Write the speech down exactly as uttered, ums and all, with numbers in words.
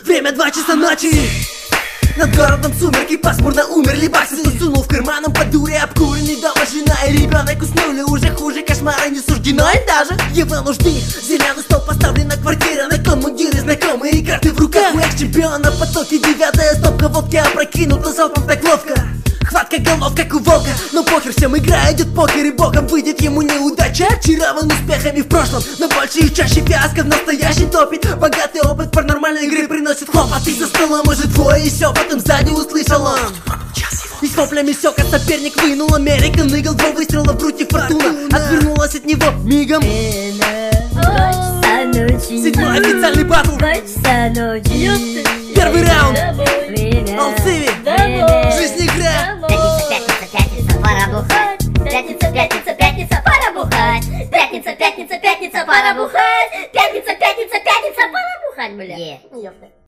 Время два часа ночи. Над городом сумерки, пасмурно умерли баксы. Сунул в карманом под дуре обкуренный дома жена и ребенок уснули. Уже хуже кошмара не суждено им даже. Его нужды, зеленый стол поставлен на квартире. На коммундире знакомые карты в руках. У экс-чемпиона потоки, девятая стопка водки опрокинута залпом так ловко. Хватка голов, как у волка, но похер, всем игра идет покер, и боком выйдет ему неудача. Очарован успехами в прошлом, но больше и чаще фиаско в настоящем топит. Богатый опыт паранормальной игры приносит хлопоты. За столом уже двое, и все, потом сзади услышал он. И с воплями сёка соперник вынул American Eagle, два выстрела в грудь и фортуна отвернулась от него мигом. Седьмой официальный батл. Первый раунд. Алциви. Жизнь игра. Пятница, пятница, пятница, пора бухать. Пятница, пятница, пятница, пора бухать. Пятница, пятница, пятница, пора бухать, бля.